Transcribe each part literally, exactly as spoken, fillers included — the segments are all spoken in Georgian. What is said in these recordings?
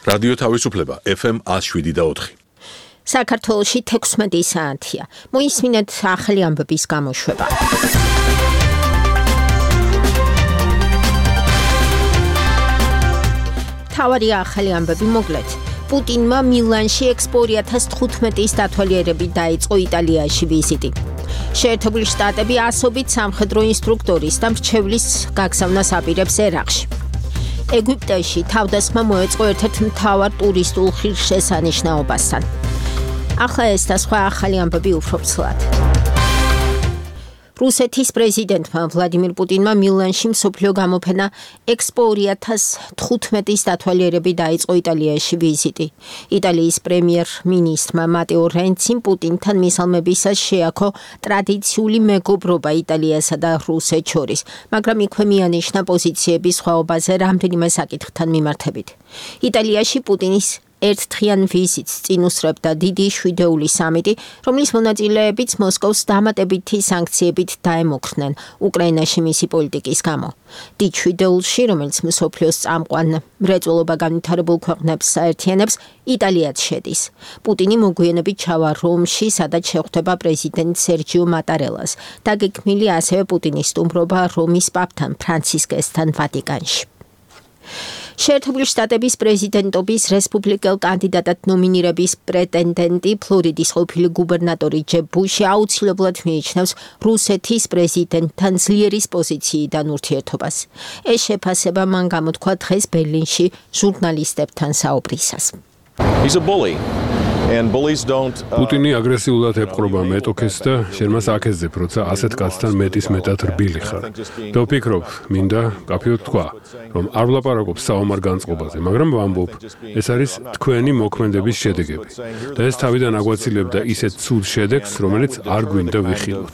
რადიო თავისუფლება ეფ ემ one oh seven და four. საქართველოში თექვსმეტი საათია. მოისმინეთ ახალი ამბების გამოშვება. თავარი ახალი ამბები მოგლეთ. პუტინმა მილანში ექსპო two thousand fifteen-ის დათვალიერებით დაიწყო იტალიაში ვიზიტი. შეერთებული შტატები ასობით სამხედრო ინსტრუქტორის და მრჩევლის გაგზავნას აპირებს ერაყში. ეგვიპტეში თავდასხმა მოეწყო ერთ-ერთ მთავარ ტურისტულ ღირსშესანიშნაობასთან. ახლა ეს და სხვა ახალი ამბები უფრო ცლად. რუსეთის პრეზიდენტმა ვლადიმირ პუტინმა მილანში მსოფლიო გამოფენა ექსპო two thousand fifteen-ის დათვალიერებით დაიწყო იტალიაში ვიზიტი. იტალიის პრემიერ-მინისტრმა მატეო რენციმ პუტინთან მისალმებისას შეაქო ტრადიციული მეგობრობა იტალიასა და რუსეთს შორის, მაგრამ იქვე მიანიშნა პოზიციების სხვაობაზე რამდენიმე საკითხთან მიმართებით. იტალიაში პუტინის ერთდღიან ვიზიტს წინ უსწრებდა დიდი შვიდეული სამიტი, რომლის მონაწილეებიც მოსკოვს დამატებითი სანქციებით დაემუქრნენ უკრაინაში მისი პოლიტიკის გამო. დიდ შვიდეულში, რომელიც მსოფლიოს წამყვან მრეწველობა განვითარებულ ქვეყნებს აერთიანებს, იტალიაც შედის. პუტინი მოგვიანებით ჩავა რომში, სადაც შეხვდება პრეზიდენტ სერჯიო მატარელას. დაგეგმილი ასევე პუტინის სტუმრობა რომის პაპთან ფრანცისკესთან ვატიკანში. შეერთებული შტატების პრეზიდენტობის რესპუბლიკელ კანდიდატად ნომინირების პრეტენდენტი ფლორიდის ყოფილი გუბერნატორი ჯებ ბუში აუცილებლად მიიჩნევს რუსეთის პრეზიდენტთან ძლიერის პოზიციიდან ურთიერთობას. ეს შეფასება მან გამოთქვა დღეს ბერლინში ჟურნალისტებთან საუბრისას. He's a bully. And bullies don't პუტინი აგრესიულად ეპყრობა მეტოქეს და შენ მას აქეზებ, როცა ასეთ კაცთან მეტის მეტად რბილი ხარ. და ვფიქრობ, მინდა კაფეოდ თქვა, რომ არ ვლაპარაკობ საომარ განწყობაზე, მაგრამ ვამბობ, ეს არის თქვენი მოქმედების შედეგები. და ეს თავიდან აგვაცილებდა ისეთ ცუდ შედეგს, რომელიც არ გვინდა ვიხილოთ.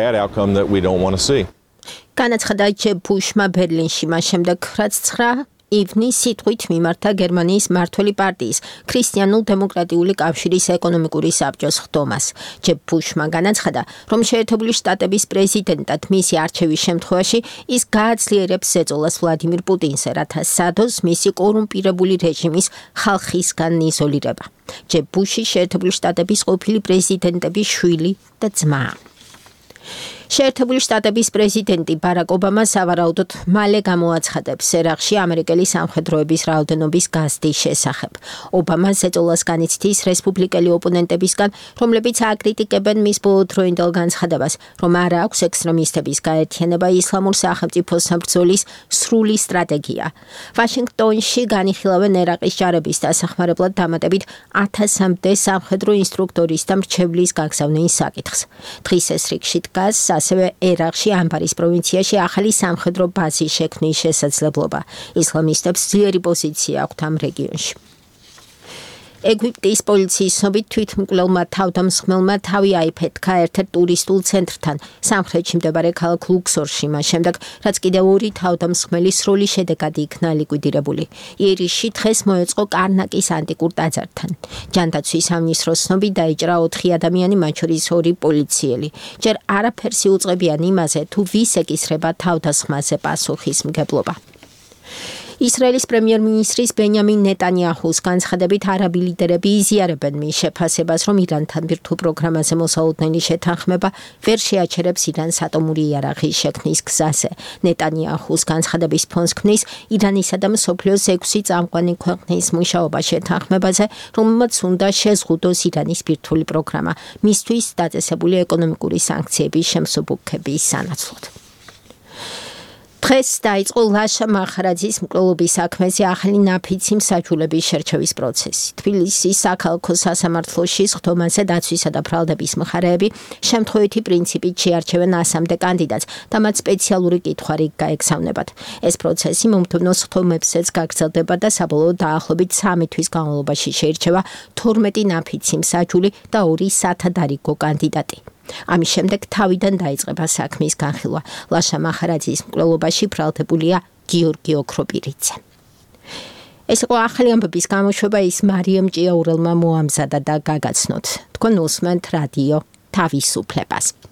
განაცხადა ჯებ ბუშმა ბერლინში, მას შემდეგ რაც ცხრა ივნის სიტყვით მიმართა გერმანიის მმართველი პარტიის ქრისტიანულ-დემოკრატიული კავშირის ეკონომიკური საბჭოს ხდომას. ჯებ ბუშმა განაცხადა, რომ შეერთებული შტატების პრეზიდენტად მისი არჩევის შემთხვევაში ის გააძლიერებს ზეწოლას ვლადიმირ პუტინზე, რათა სადოს მისი კორუმპირებული რეჟიმის ხალხისგან იზოლირება. ჯებ ბუში შეერთებული შტატების ყოფილი პრეზიდენტების შვილი და ძმაა. შეერთებული შტატების პრეზიდენტი ბარაკ ობამა სავარაუდოდ მალე გამოაცხადებს ერაყში ამერიკელი სამხედროების რაოდენობის გაზრდის შესახებ. ობამა ზეწოლას განიცდის რესპუბლიკელი ოპონენტებისგან, რომლებიც აკრიტიკებენ მის ბოლოდროინდელ განცხადებას, რომ არ აქვს ექსტრემისტების გაერთიანება ისლამურ სახელმწიფოსთან ბრძოლის სრული სტრატეგია. ვაშინგტონში განიხილავენ ერაყის ჯარების დასახმარებლად დამატებით ათასამდე სამხედრო ინსტრუქტორის და მრჩევლის გაგზავნის საკითხს. დღის ეს რიგში დგას ასევე ერაყში ამბარის პროვინციაში ახალი სამხედრო ბაზის შექმნის შესაძლებლობა. ისლამისტებს ძლიერი პოზიცია აქვთ ამ რეგიონში. ეგვიპტის პოლიციის ცნობით თვითმკვლელმა თავდამსხმელმა თავი აიფეთქა ერთ-ერთ ტურისტულ ცენტრთან სამხრეთში მდებარე ქალაქ ლუქსორში, მას შემდეგ რაც კიდევ ორი თავდამსხმელი სრული შედეგად იქნა ლიკვიდირებული. ირისში დღეს მოეწყო კარნაკის ანტიკურ ტაძართან. ჯანდაცვის სამინისტროს ცნობით დაიჭრა ოთხი ადამიანი, მათ შორის ორი პოლიციელი. ჯერ არაფერს იუწყებიან იმაზე, თუ ვის ეკისრება თავდასხმაზე პასუხისმგებლობა. ისრაელის პრემიერ-მინისტრის ბენიამინ ნეტანიაჰუს განცხადებით არაბი ლიდერები იზიარებენ მის შეფასებას, რომ ირანთან ბირთვულ პროგრამაზე მოსალოდნელი შეთანხმება ვერ შეაჩერებს ირანს ატომური იარაღის შექმნის გზაზე. ნეტანიაჰუს განცხადების ფონს ქმნის ირანისა და მსოფლიოს ექვსი წამყვანი ქვეყნის მუშაობა შეთანხმებაზე, რომელმაც უნდა შეზღუდოს ირანის ბირთვული პროგრამა, მისთვის დაწესებული ეკონომიკური სანქციების შემსუბუქების სანაცვლოდ. დღეს დაიწყო ლაშა მახარაძის მკვლელობის საქმეზე ახალი ნაფიცი მსაჯულების შერჩევის პროცესი. თბილისის საქალაქო სასამართლოში სხდომაზე დაცვისა და ბრალდების მხარეები შემთხვევითი პრინციპით შეარჩევენ ასამდე კანდიდატს და მათ სპეციალური კითხვარი გაეგზავნებათ. ეს პროცესი მომდევნო სხდომებზეც გაგრძელდება და საბოლოოდ დაახლოებით სამი თვის განმავლობაში შეირჩევა თორმეტი ნაფიცი მსაჯული და ორი სათადარიგო კანდიდატი. ამის შემდეგ თავიდან დაიწყება საქმის განხილვა. ლაშა მახარაძის მკვლელობაში ბრალდებულია გიორგი ოქროპირიძე. ეს იყო ახალი ამბების გამოშვება, ის მარიამ ჭიაურელმა მოამზადა და გაგაცნოთ. თქვენ უსმენთ რადიო თავისუფლებას.